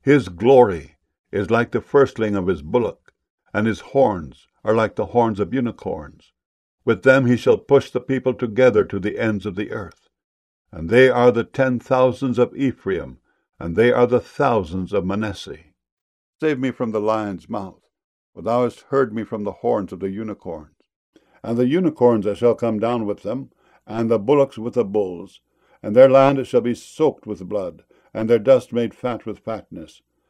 His glory is like the firstling of his bullock, and his horns are like the horns of unicorns. With them he shall push the people together to the ends of the earth. And they are the 10,000s of Ephraim, and they are the thousands of Manasseh. Save me from the lion's mouth, for thou hast heard me from the horns of the unicorns. And the unicorns shall come down with them, and the bullocks with the bulls, and their land shall be soaked with blood, and their dust made fat with fatness.